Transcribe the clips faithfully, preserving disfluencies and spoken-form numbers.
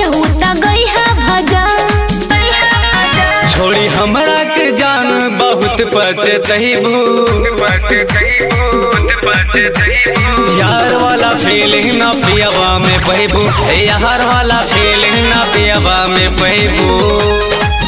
सोचहु त गई है भजन। छोड़ी हमरा के जान बहुत पछतइबू, यार वाला फीलिंग ना पियवा में बहबू, यार वाला फीलिंग ना पियवा में बहबू।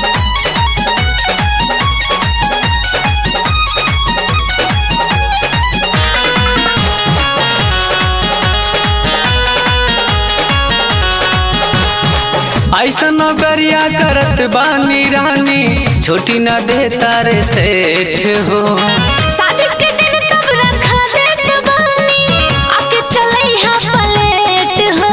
ऐसा नौकरिया करत बानी रानी, छोटी न दे तारे सेठ हो। शादी के दिन तब रखा देत बानी, आके चलई है पलेट हो।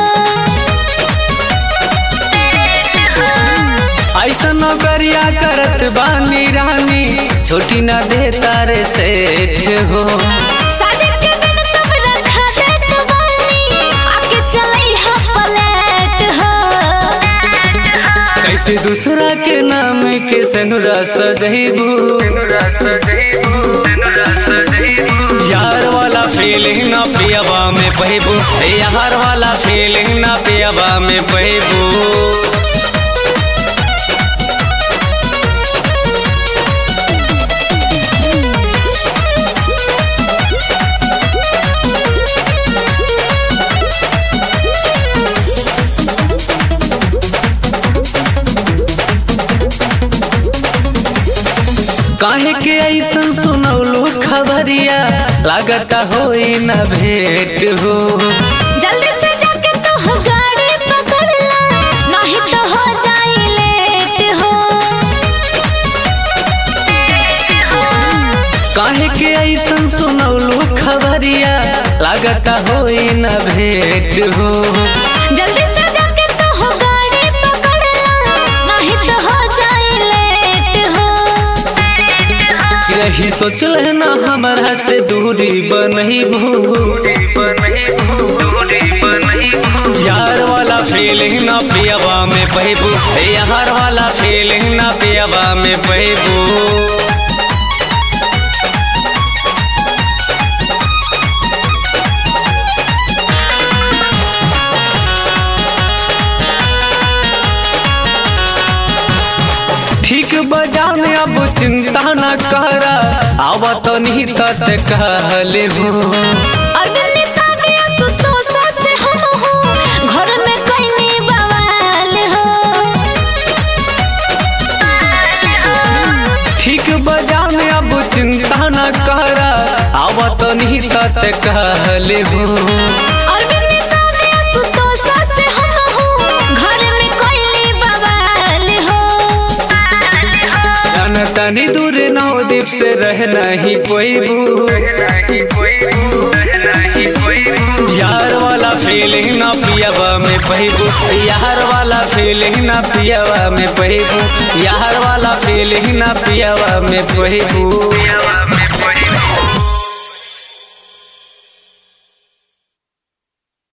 ऐसा नौकरिया करत बानी रानी, छोटी न दे तारे सेठ हो। शादी के दिन तब रखा देत बानी, आके चलई है पलेट हो। कैसे दूसरा के नाम के सनुरा सजैबू, यार वाला फीलिंग ना पियवा में बहबू, यार वाला फीलिंग ना पियवा में बहबू। काहे के ऐसन सुनौलू खबरिया, लागता होई न भेंट हो। जल्दी से जाके तू गाड़ी पकड़ ला, नहीं तो हो जाई लेट हो। काहे के ऐसन सुनौलू खबरिया, लागता होई न भेंट हो। जल्दी से जाके तू गाड़ी पकड़ ला, नहीं तो हो जाई लेट हो। यही सोचल है ना हमरा से दूरी बनैबू, यार वाला फीलिंग ना पियवा में बहबू, यार वाला फीलिंग ना पियवा में बहबू। ठीक बजाने अब चिंता न करा, आवा तो नहीं तत कहले हो। अरविंद शादी सुतोषा से हम हो, घर में कोई नहीं बवाल हो। ठीक बजाने अब चिंता न करा, आवा तो नहीं तत कहले हो। अरविंद शादी सुतोषा से हम हो, घर में कोई नहीं बवाल हो। तनी दूर नवदीप से रह नहीं पैबू, यार वाला फीलिंग ना पियवा में बहबू, यार वाला फीलिंग ना पियवा में बहबू, यार वाला फीलिंग ना पियवा में बहबू।